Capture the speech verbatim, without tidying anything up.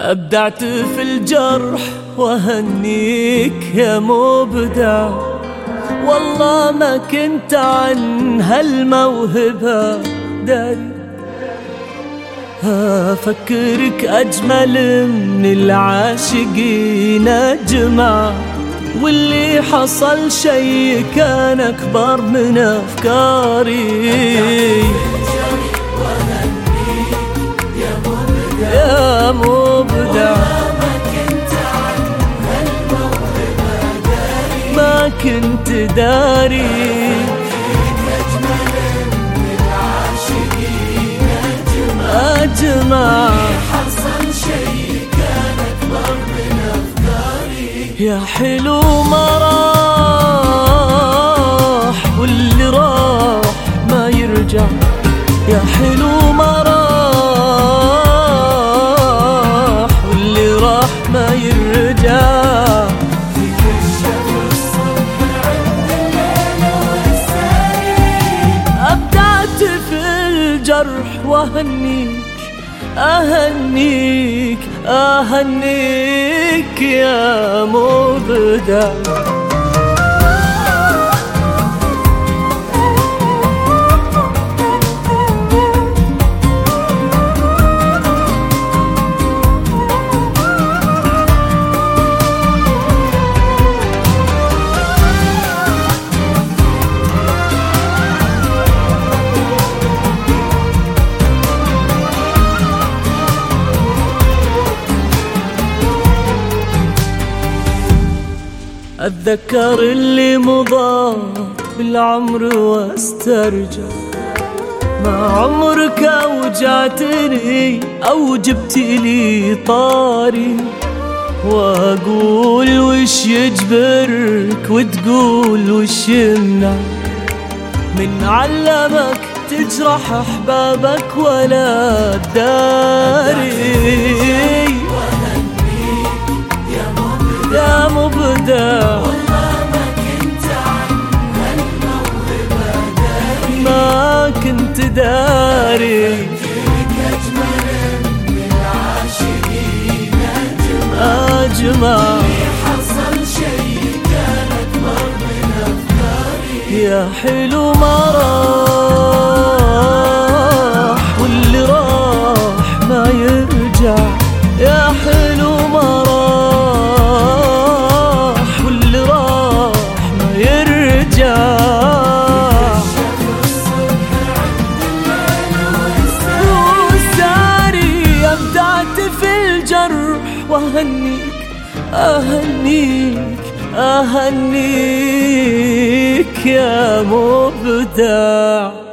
أبدعت في الجرح وهنيك يا مبدع، والله ما كنت عن هالموهبة داري. أفكرك أجمل من العاشقين أجمع، واللي حصل شي كان أكبر من أفكاري. يا مبدع ما كنت داري، أجمع حصل شيء كان أكبر من أفكاري. يا حلو ما راح واللي راح ما يرجع، يا حلو ما راح واللي راح ما يرجع. فيك الشهر الصبح عند الليل والسرير. أبدعت في الجرح وهنيك أهنيك أهنيك يا مبدع. أتذكر اللي مضى بالعمر واسترجع، ما عمرك أوجعتني أو جبت لي طاري، وأقول وش يجبرك وتقول وش يمنع، من علمك تجرح أحبابك ولا تداري. يا مبدع والله ما كنت عن هالموهبة داري، ما كنت داري. فيك أجمل من العاشقين أجمع. أجمع حصل شيء كان أكبر من أفكاري. يا حلو ما راح واللي راح ما يرجع، يا حلو ما راح واللي راح ما يرجع. والساري أبدعت في الجرح وأهنيك أهنيك أهنيك يا مبدع.